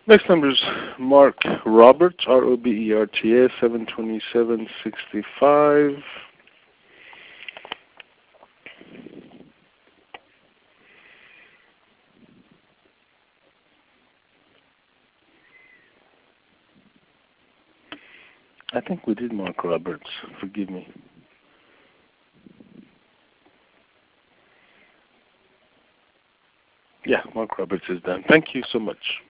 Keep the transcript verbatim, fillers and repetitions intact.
Next number is Mark Roberts, R O B E R T S, seven twenty-seven sixty-five. I think we did Mark Roberts. Forgive me. Yeah, Mark Roberts is done. Thank you so much.